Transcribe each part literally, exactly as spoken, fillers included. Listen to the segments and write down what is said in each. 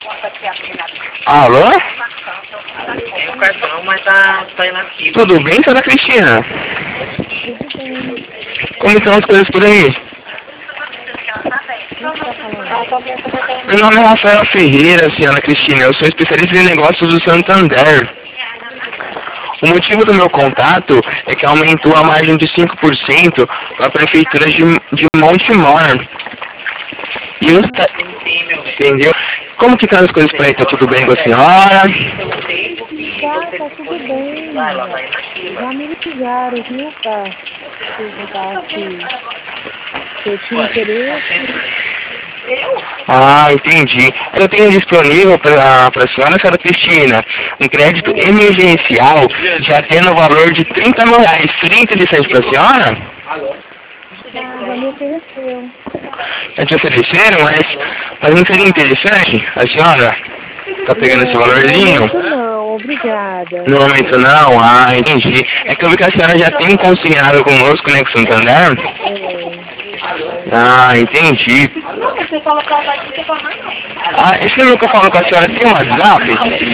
Alô? Tem o cartão, mas tá saindo aqui. Tudo bem, senhora Cristina? Como estão as coisas por aí? Meu nome é Rafael Ferreira, senhora Cristina. Eu sou especialista em negócios do Santander. O motivo do meu contato é que aumentou a margem de cinco por cento para a prefeitura de, de Montemor. E eu está... Entendeu? Como que estão as coisas por aí? Tá tudo bem com a senhora? Tá, tá tudo bem. Já me ligaram, viu, pra perguntar se eu tinha interesse. Ah, entendi. Eu tenho disponível para a senhora, senhora Cristina, um crédito emergencial já tendo o valor de trinta mil reais. Seria interessante para a senhora? Ah, já me ofereceu. Já te ofereceram, mas, mas não seria interessante a senhora? Tá pegando esse valorzinho? Não, não, obrigada. No momento não? Ah, entendi. É que eu vi que a senhora já tem consignado conosco, né, com o Santander? É. Ah, entendi. Você fala pra ela aqui, você fala, não. Ah, esse número que eu falo com a senhora tem um WhatsApp?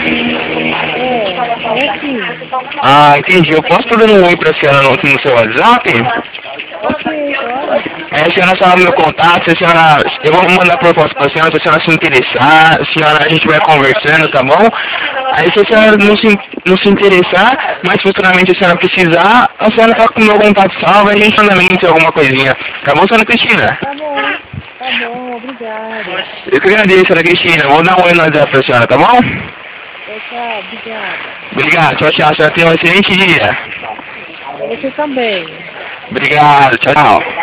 É, é sim. Ah, entendi. Eu posso dar um oi pra senhora no, no seu WhatsApp? Ok, pode. Aí a senhora sabe meu contato, se a senhora, eu vou mandar proposta pra senhora, se a senhora se interessar, a senhora, a gente vai conversando, tá bom? Aí se a senhora não se, não se interessar, mas futuramente a senhora precisar, a senhora tá com o meu contato salvo, a gente anda mente alguma coisinha. Tá bom, senhora Cristina? Tá bom, tá bom, obrigada. Eu que agradeço, senhora Cristina. Vou dar um oi no WhatsApp pra senhora, tá bom? Tchau, obrigada. Obrigado, tchau, tchau. A senhora tenha um excelente dia. Você também. Obrigado, tchau, tchau.